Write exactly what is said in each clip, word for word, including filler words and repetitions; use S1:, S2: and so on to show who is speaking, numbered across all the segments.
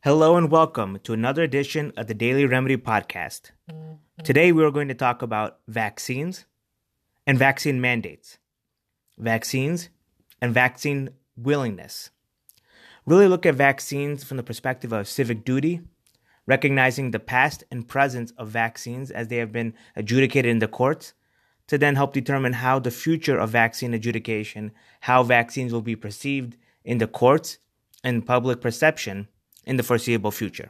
S1: Hello and welcome to another edition of the Daily Remedy Podcast. Today we are going to talk about vaccines and vaccine mandates, vaccines and vaccine willingness. Really look at vaccines from the perspective of civic duty, recognizing the past and present of vaccines as they have been adjudicated in the courts, to then help determine how the future of vaccine adjudication, how vaccines will be perceived in the courts and public perception in the foreseeable future.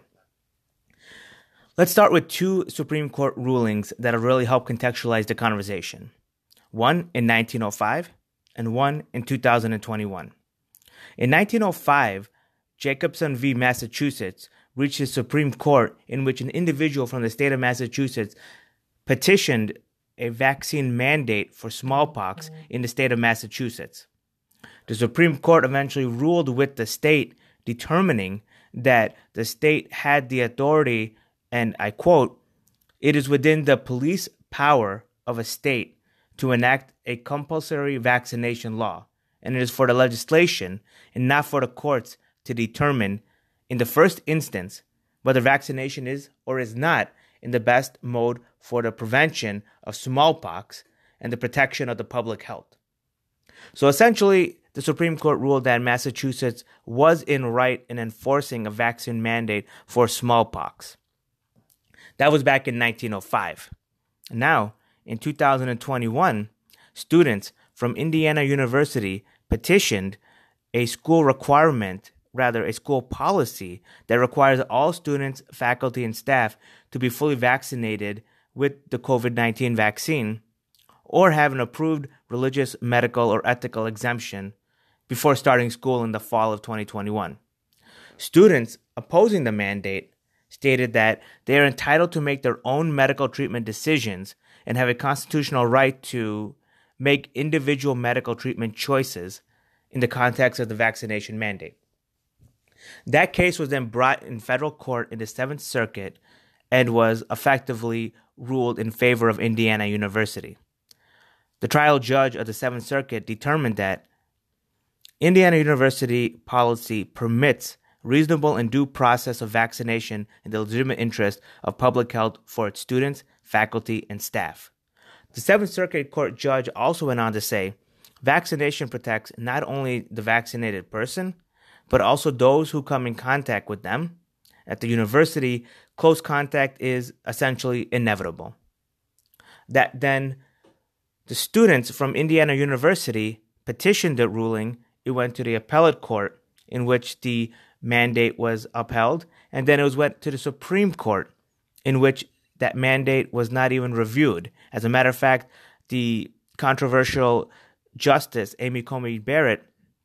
S1: Let's start with two Supreme Court rulings that have really helped contextualize the conversation. One in nineteen oh five and one in two thousand twenty-one. In nineteen oh five, Jacobson v. Massachusetts reached the Supreme Court in which an individual from the state of Massachusetts petitioned a vaccine mandate for smallpox in the state of Massachusetts. The Supreme Court eventually ruled with the state, determining that the state had the authority, and I quote, "It is within the police power of a state to enact a compulsory vaccination law, and it is for the legislation and not for the courts to determine, in the first instance, whether vaccination is or is not in the best mode for the prevention of smallpox and the protection of the public health." So essentially, the Supreme Court ruled that Massachusetts was in right in enforcing a vaccine mandate for smallpox. That was back in nineteen oh five. Now, in two thousand twenty-one, students from Indiana University petitioned a school requirement, rather a school policy, that requires all students, faculty, and staff to be fully vaccinated with the covid nineteen vaccine or have an approved religious, medical, or ethical exemption before starting school in the fall of twenty twenty-one. Students opposing the mandate stated that they are entitled to make their own medical treatment decisions and have a constitutional right to make individual medical treatment choices in the context of the vaccination mandate. That case was then brought in federal court in the Seventh Circuit and was effectively ruled in favor of Indiana University. The trial judge of the Seventh Circuit determined that Indiana University policy permits reasonable and due process of vaccination in the legitimate interest of public health for its students, faculty, and staff. The Seventh Circuit Court judge also went on to say, vaccination protects not only the vaccinated person, but also those who come in contact with them. At the university, close contact is essentially inevitable. That then, the students from Indiana University petitioned the ruling. It went to the appellate court, in which the mandate was upheld, and then it was went to the Supreme Court, in which that mandate was not even reviewed. As a matter of fact, the controversial Justice Amy Coney Barrett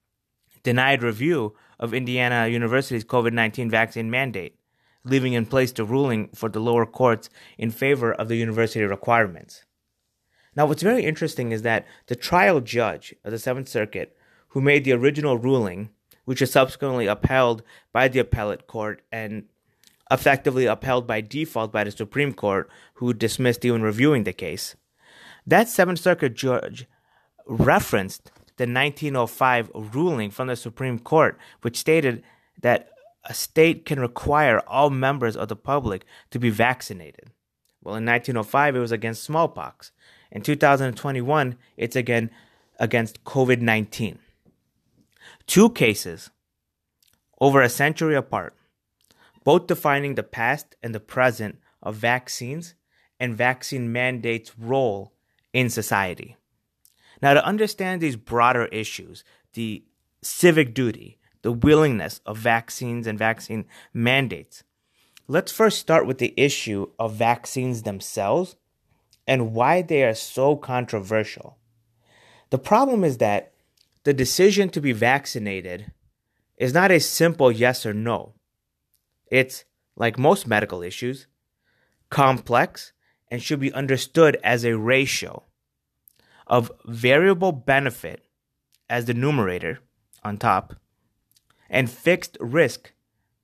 S1: denied review of Indiana University's covid nineteen vaccine mandate, leaving in place the ruling for the lower courts in favor of the university requirements. Now, what's very interesting is that the trial judge of the Seventh Circuit, who made the original ruling, which was subsequently upheld by the appellate court and effectively upheld by default by the Supreme Court, who dismissed even reviewing the case, that Seventh Circuit judge referenced the nineteen oh five ruling from the Supreme Court, which stated that a state can require all members of the public to be vaccinated. Well, in nineteen oh five, it was against smallpox. In two thousand twenty-one, it's again against covid nineteen. Two cases, over a century apart, both defining the past and the present of vaccines and vaccine mandates' role in society. Now, to understand these broader issues, the civic duty, the willingness of vaccines and vaccine mandates, let's first start with the issue of vaccines themselves and why they are so controversial. The problem is that the decision to be vaccinated is not a simple yes or no. It's, like most medical issues, complex and should be understood as a ratio of variable benefit as the numerator on top and fixed risk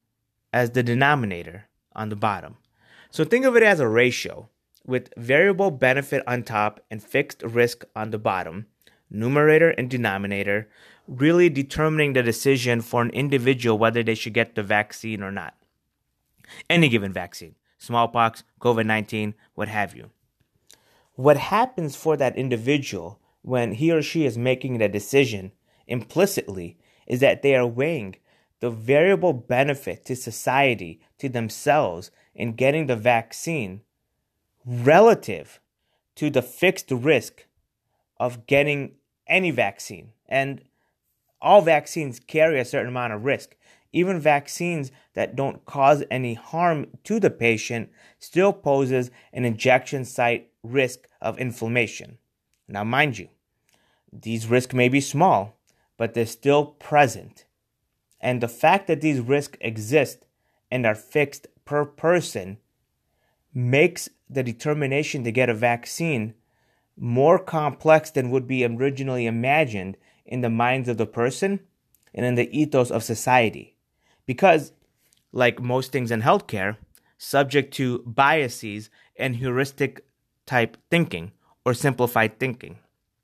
S1: as the denominator on the bottom. So think of it as a ratio with variable benefit on top and fixed risk on the bottom, numerator and denominator, really determining the decision for an individual whether they should get the vaccine or not. Any given vaccine, smallpox, COVID nineteen, what have you. What happens for that individual when he or she is making the decision implicitly is that they are weighing the variable benefit to society, to themselves, in getting the vaccine relative to the fixed risk of getting any vaccine. And all vaccines carry a certain amount of risk. Even vaccines that don't cause any harm to the patient still poses an injection site risk of inflammation. Now, mind you, these risks may be small, but they're still present. And the fact that these risks exist and are fixed per person makes the determination to get a vaccine more complex than would be originally imagined in the minds of the person and in the ethos of society. Because, like most things in healthcare, subject to biases and heuristic type thinking or simplified thinking.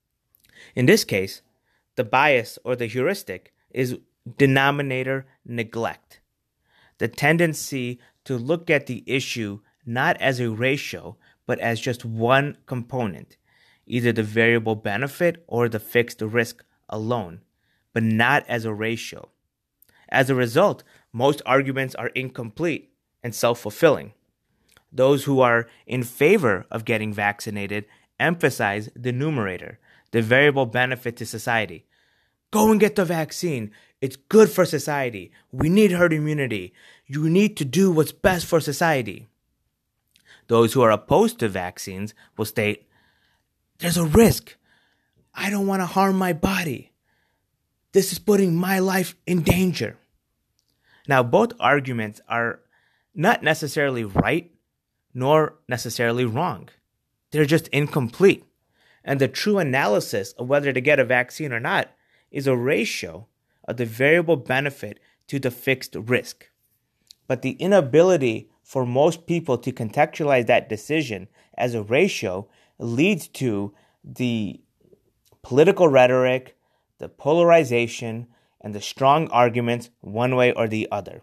S1: In this case, the bias or the heuristic is denominator neglect. The tendency to look at the issue not as a ratio, but as just one component, either the variable benefit or the fixed risk alone, but not as a ratio. As a result, most arguments are incomplete and self-fulfilling. Those who are in favor of getting vaccinated emphasize the numerator, the variable benefit to society. Go and get the vaccine. It's good for society. We need herd immunity. You need to do what's best for society. Those who are opposed to vaccines will state, there's a risk. I don't want to harm my body. This is putting my life in danger. Now, both arguments are not necessarily right, nor necessarily wrong. They're just incomplete. And the true analysis of whether to get a vaccine or not is a ratio of the variable benefit to the fixed risk. But the inability for most people to contextualize that decision as a ratio leads to the political rhetoric, the polarization, and the strong arguments one way or the other.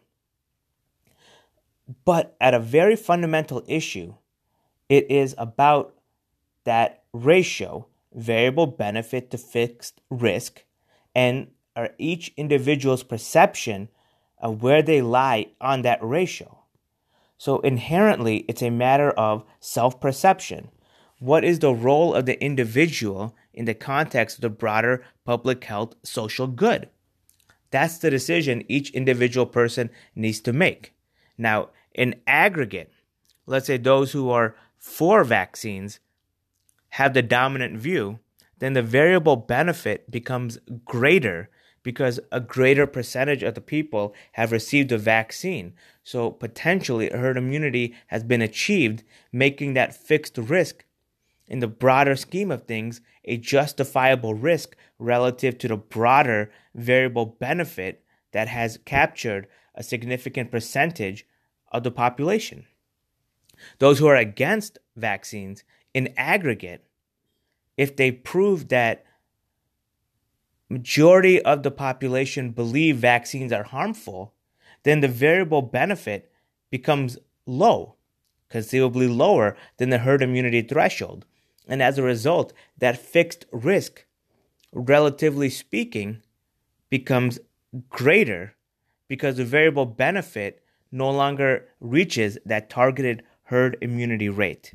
S1: But at a very fundamental issue, it is about that ratio, variable benefit to fixed risk, and are each individual's perception of where they lie on that ratio. So inherently, it's a matter of self-perception. What is the role of the individual in the context of the broader public health social good? That's the decision each individual person needs to make. Now, in aggregate, let's say those who are for vaccines have the dominant view, then the variable benefit becomes greater because a greater percentage of the people have received a vaccine. So potentially herd immunity has been achieved, making that fixed risk in the broader scheme of things a justifiable risk relative to the broader variable benefit that has captured a significant percentage of the population. Those who are against vaccines in aggregate, if they prove that majority of the population believe vaccines are harmful, then the variable benefit becomes low, conceivably lower than the herd immunity threshold. And as a result, that fixed risk, relatively speaking, becomes greater because the variable benefit no longer reaches that targeted herd immunity rate.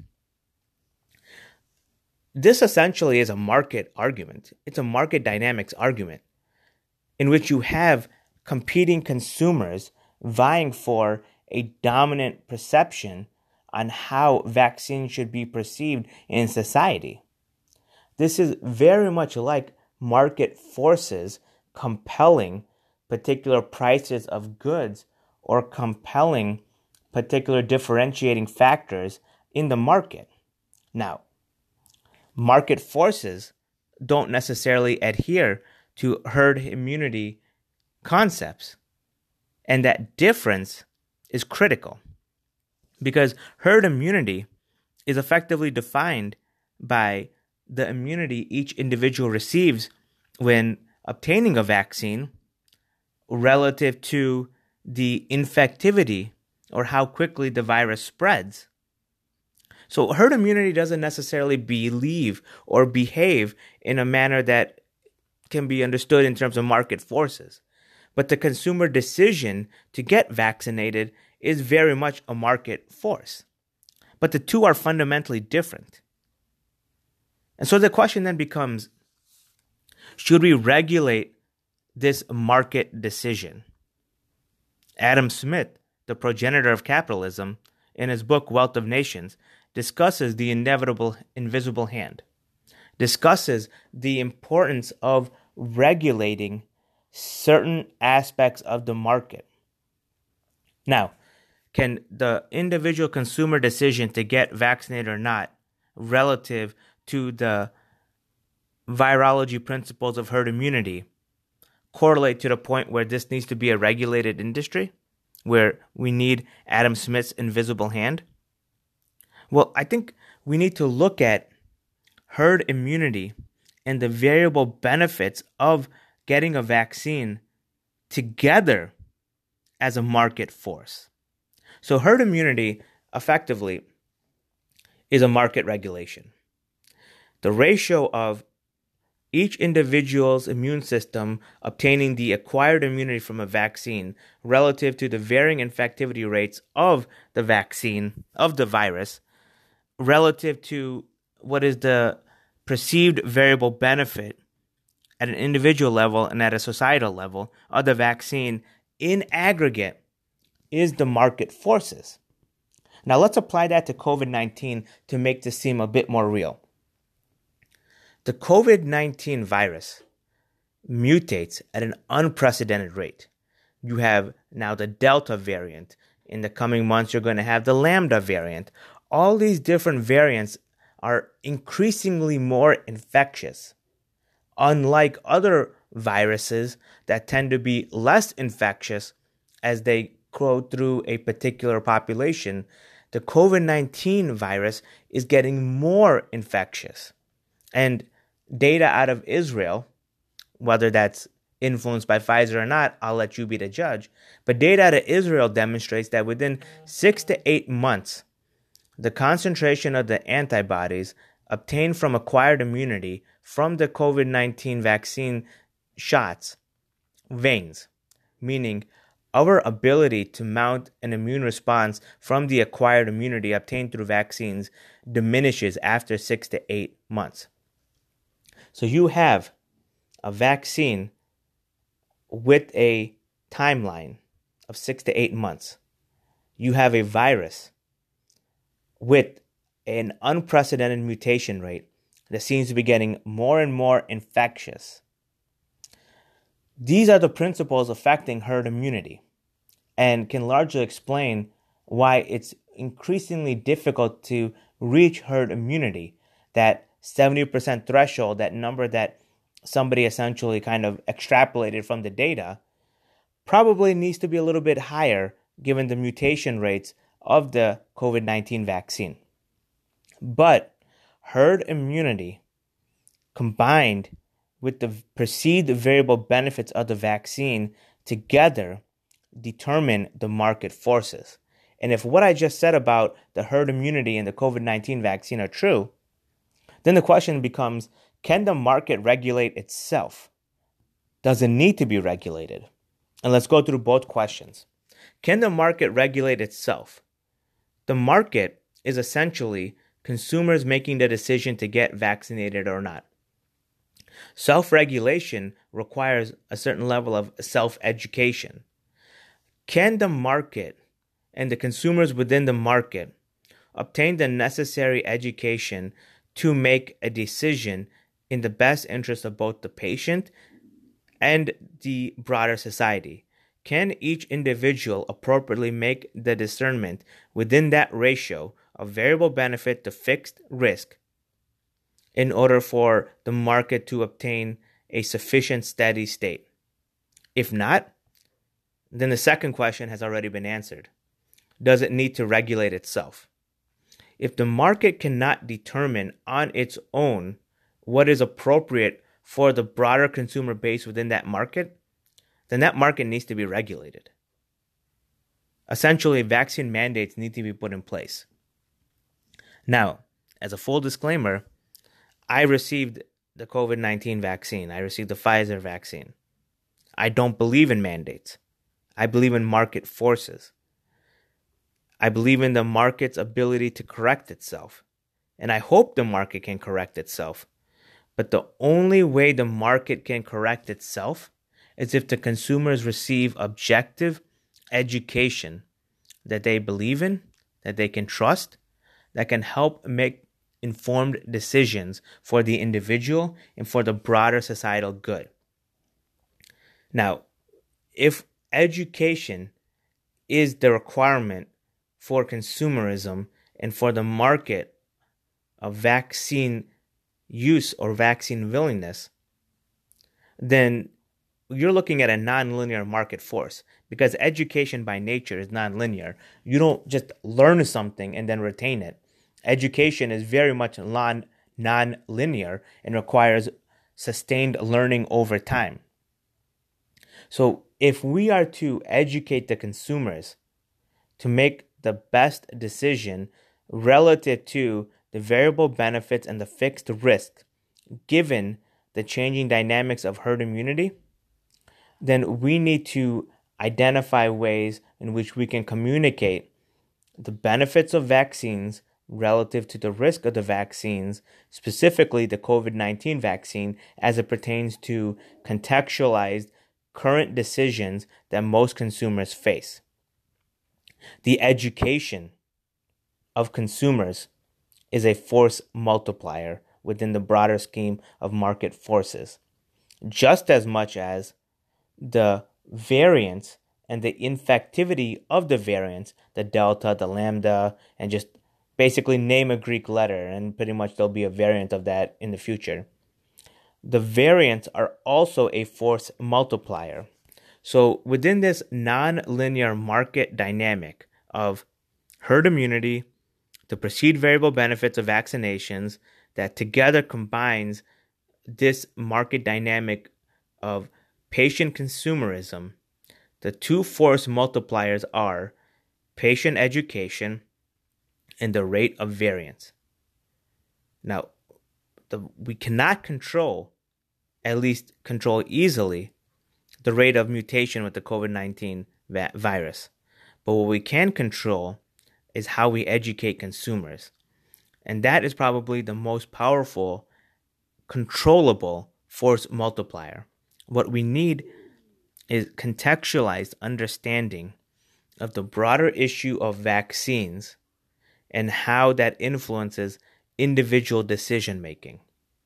S1: This essentially is a market argument. It's a market dynamics argument in which you have competing consumers vying for a dominant perception on how vaccines should be perceived in society. This is very much like market forces compelling particular prices of goods or compelling particular differentiating factors in the market. Now, market forces don't necessarily adhere to herd immunity concepts, and that difference is critical. Because herd immunity is effectively defined by the immunity each individual receives when obtaining a vaccine relative to the infectivity or how quickly the virus spreads. So herd immunity doesn't necessarily believe or behave in a manner that can be understood in terms of market forces. But the consumer decision to get vaccinated is very much a market force. But the two are fundamentally different. And so the question then becomes, should we regulate this market decision? Adam Smith, the progenitor of capitalism, in his book Wealth of Nations, discusses the inevitable invisible hand, discusses the importance of regulating certain aspects of the market. Now, can the individual consumer decision to get vaccinated or not, relative to the virology principles of herd immunity, correlate to the point where this needs to be a regulated industry, where we need Adam Smith's invisible hand? Well, I think we need to look at herd immunity and the variable benefits of getting a vaccine together as a market force. So herd immunity, effectively, is a market regulation. The ratio of each individual's immune system obtaining the acquired immunity from a vaccine relative to the varying infectivity rates of the vaccine, of the virus, relative to what is the perceived variable benefit at an individual level and at a societal level of the vaccine in aggregate is the market forces. Now let's apply that to COVID nineteen to make this seem a bit more real. The COVID nineteen virus mutates at an unprecedented rate. You have now the Delta variant. In the coming months, you're going to have the Lambda variant. All these different variants are increasingly more infectious. Unlike other viruses that tend to be less infectious as they grow through a particular population, the COVID nineteen virus is getting more infectious. And data out of Israel, whether that's influenced by Pfizer or not, I'll let you be the judge. But data out of Israel demonstrates that within six to eight months, the concentration of the antibodies obtained from acquired immunity from the COVID nineteen vaccine shots wanes, meaning our ability to mount an immune response from the acquired immunity obtained through vaccines diminishes after six to eight months. So you have a vaccine with a timeline of six to eight months. You have a virus with an unprecedented mutation rate that seems to be getting more and more infectious. These are the principles affecting herd immunity and can largely explain why it's increasingly difficult to reach herd immunity. That seventy percent threshold, that number that somebody essentially kind of extrapolated from the data, probably needs to be a little bit higher given the mutation rates of the COVID nineteen vaccine. But herd immunity combined with the perceived variable benefits of the vaccine together determine the market forces. And if what I just said about the herd immunity and the COVID nineteen vaccine are true, then the question becomes, can the market regulate itself? Does it need to be regulated? And let's go through both questions. Can the market regulate itself? The market is essentially consumers making the decision to get vaccinated or not. Self-regulation requires a certain level of self-education. Can the market and the consumers within the market obtain the necessary education to make a decision in the best interest of both the patient and the broader society? Can each individual appropriately make the discernment within that ratio of variable benefit to fixed risk in order for the market to obtain a sufficient steady state? If not, then the second question has already been answered. Does it need to regulate itself? If the market cannot determine on its own what is appropriate for the broader consumer base within that market, then that market needs to be regulated. essentially, vaccine mandates need to be put in place. Now, as a full disclaimer, I received the COVID nineteen vaccine. I received the Pfizer vaccine. I don't believe in mandates. I believe in market forces. I believe in the market's ability to correct itself. And I hope the market can correct itself. But the only way the market can correct itself is if the consumers receive objective education that they believe in, that they can trust, that can help make informed decisions for the individual and for the broader societal good. Now, if education is the requirement for consumerism and for the market of vaccine use or vaccine willingness, then you're looking at a nonlinear market force, because education by nature is nonlinear. You don't just learn something and then retain it. Education is very much non non-linear and requires sustained learning over time. So if we are to educate the consumers to make the best decision relative to the variable benefits and the fixed risk, given the changing dynamics of herd immunity, then we need to identify ways in which we can communicate the benefits of vaccines relative to the risk of the vaccines, specifically the COVID nineteen vaccine, as it pertains to contextualized current decisions that most consumers face. The education of consumers is a force multiplier within the broader scheme of market forces, just as much as the variants and the infectivity of the variants, the delta, the lambda, and just basically name a Greek letter, and pretty much there'll be a variant of that in the future. The variants are also a force multiplier. So within this non-linear market dynamic of herd immunity, the perceived variable benefits of vaccinations that together combines this market dynamic of patient consumerism, the two force multipliers are patient education and the rate of variance. Now, the, we cannot control, at least control easily, the rate of mutation with the COVID nineteen va- virus. But what we can control is how we educate consumers. And that is probably the most powerful, controllable force multiplier. What we need is contextualized understanding of the broader issue of vaccines and how that influences individual decision making.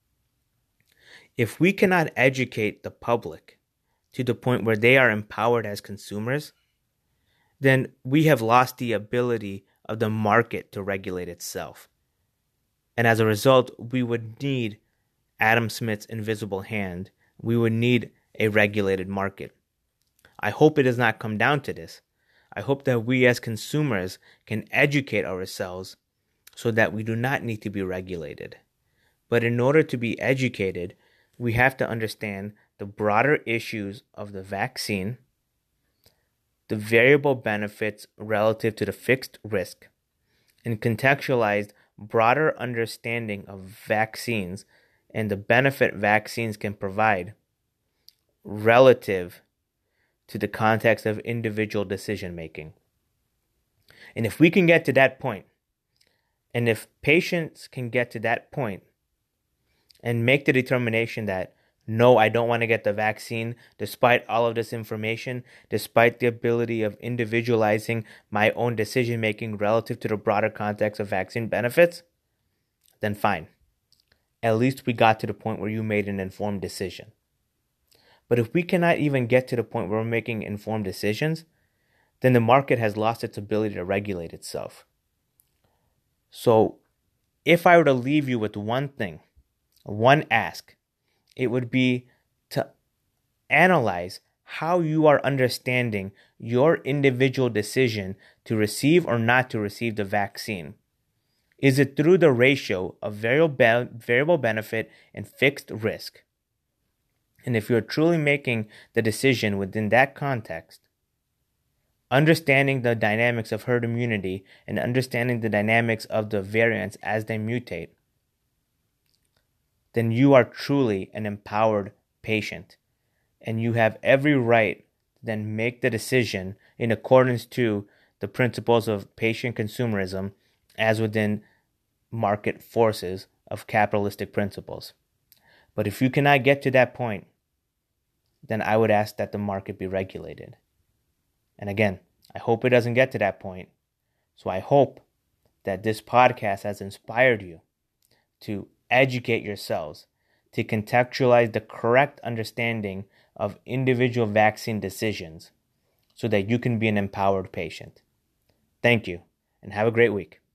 S1: If we cannot educate the public to the point where they are empowered as consumers, then we have lost the ability of the market to regulate itself. And as a result, we would need Adam Smith's invisible hand. We would need a regulated market. I hope it does not come down to this. I hope that we as consumers can educate ourselves so that we do not need to be regulated. But in order to be educated, we have to understand the broader issues of the vaccine, the variable benefits relative to the fixed risk, and contextualized broader understanding of vaccines and the benefit vaccines can provide relative to the context of individual decision making. And if we can get to that point, and if patients can get to that point and make the determination that, no, I don't want to get the vaccine, despite all of this information, despite the ability of individualizing my own decision making relative to the broader context of vaccine benefits, then fine. At least we got to the point where you made an informed decision. But if we cannot even get to the point where we're making informed decisions, then the market has lost its ability to regulate itself. So if I were to leave you with one thing, one ask, it would be to analyze how you are understanding your individual decision to receive or not to receive the vaccine. Is it through the ratio of variable benefit and fixed risk? And if you're truly making the decision within that context, understanding the dynamics of herd immunity and understanding the dynamics of the variants as they mutate, then you are truly an empowered patient. And you have every right to then make the decision in accordance to the principles of patient consumerism as within market forces of capitalistic principles. But if you cannot get to that point, then I would ask that the market be regulated. And again, I hope it doesn't get to that point. So I hope that this podcast has inspired you to educate yourselves, to contextualize the correct understanding of individual vaccine decisions so that you can be an empowered patient. Thank you, and have a great week.